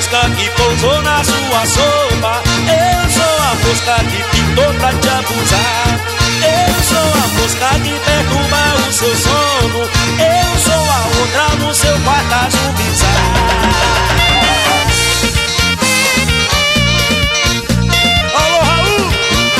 mosca que pousou na sua sopa. Eu sou a mosca que pintou pra te abusar. Eu sou a mosca que perturba o seu sono. Eu sou a outra no seu quarto a zumbizar. Alô, Raul!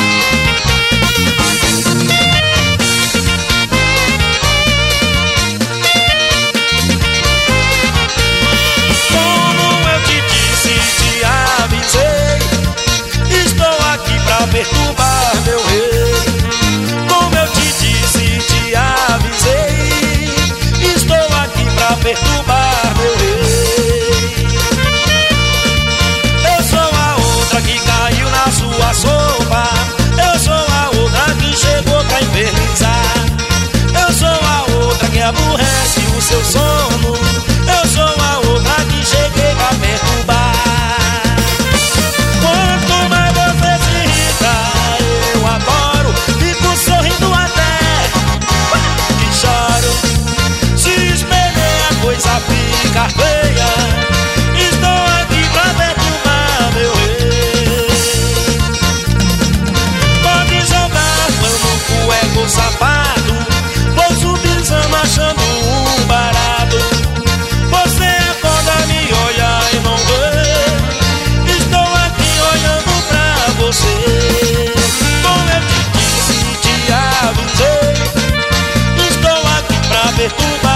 Como eu te disse, te avisei, estou aqui pra perturbar meu rei. Como eu te disse, te avisei, estou aqui pra perturbar meu rei. Eu sou a outra que caiu na sua sopa. Eu sou a outra que chegou pra infernizar. Eu sou a outra que aborrece o seu sono. Eu sou a outra que cheguei pra perturbar. Quanto mais você se irrita, eu adoro. Fico sorrindo até que choro. Se espelhei a coisa fica feia. Estou aqui pra perturbar meu rei. Pode jogar pano, cueco, sapato. Vou subindo achando um barato. Você acorda, me olha e não vê. Estou aqui olhando pra você. Como eu te disse, te avisei, estou aqui pra perturbar